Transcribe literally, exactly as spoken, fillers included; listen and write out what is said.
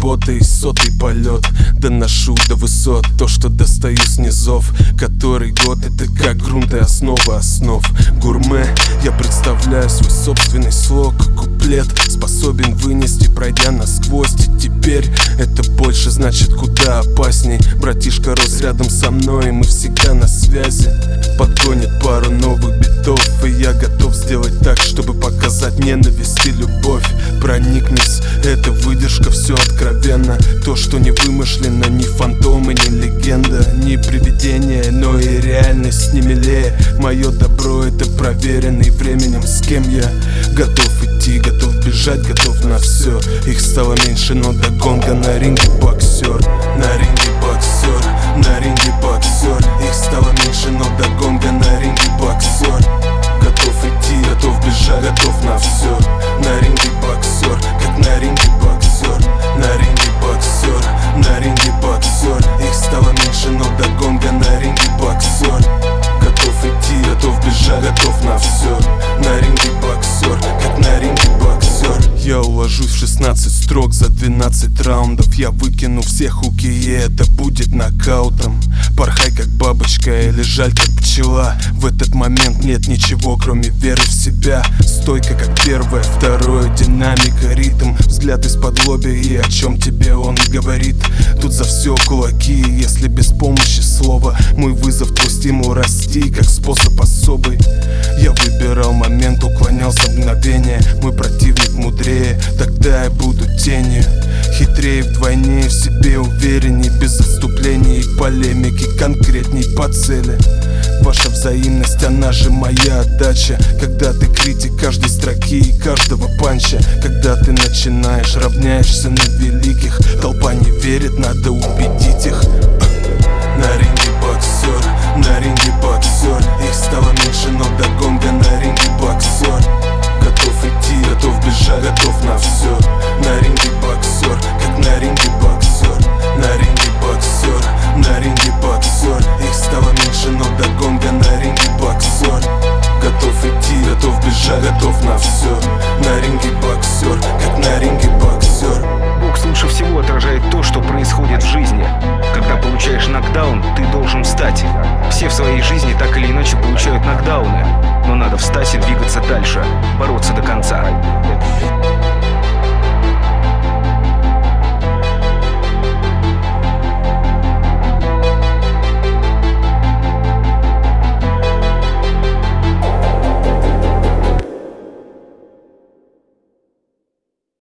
работа и сотый полет. Доношу до высот то, что достаю с низов. Который год это как грунт и основа основ. Гурме, я представляю свой собственный слог. Куплет способен вынести, пройдя насквозь. И теперь это больше значит куда опасней. Братишка рос рядом со мной, и мы всегда на связи. Подгонит пару новых битов, и я готов сделать так, чтобы показать ненависть и любовь. Проникнись, это выдержка, все откровенно. То, что не вымышленно, ни фантомы, ни легенда, ни привидение, но и реальность не милее. Мое добро это проверенный временем, с кем я готов идти, готов бежать, готов на все. Их стало меньше, но до гонга на ринге боксер. На ринге боксер, на ринге боксер. Их стало меньше, но до гонга на ринге боксер. Готов идти, готов бежать, готов на все. На ринге боксер, как на ринге боксер. На ринге боксер, на ринге боксер. Их стало меньше, но до гонга на ринге боксер. Готов идти, готов бежать, готов на все. На ринге боксер, как на ринге боксер. Я уложусь в шестнадцать строк за двенадцать раундов. Я выкину все хуки, и это будет нокаутом. Порхай как бабочка или жаль как пчела. В этот момент нет ничего, кроме веры в себя. Стойка как первое, второе, динамика, ритм. Взгляд из-под лобя, и о чем тебе он говорит. Тут за все кулаки, если без помощи слова. Мой вызов, твой стимул расти, как способ особый. Я выбирал момент, уклонялся мгновение. Мой противник мудрее, тогда я буду тенью. Хитрее вдвойне, в себе уверенней. Без отступлений и полемики, конкретней по цели. Ваша взаимность, она же моя отдача. Когда ты критик каждой строки и каждого панча. Когда ты начинаешь, равняешься на великих. Толпа не верит, надо убедить их. На ринге боксер, на ринге боксер. Их стало меньше, но до гонга на ринге боксер. Готов идти, готов бежать, готов на все. На ринге боксер, как на ринге боксер. На ринге боксер, на ринге боксер. Их стало меньше, но до гонга на ринге боксер. Готов идти, готов бежать, готов на все. На ринге боксер, как на ринге боксер. Бокс лучше всего отражает то, что происходит в жизни. Когда получаешь нокдаун, ты должен встать. Все в своей жизни так или иначе получают нокдауны. Но надо встать и двигаться дальше, бороться до конца.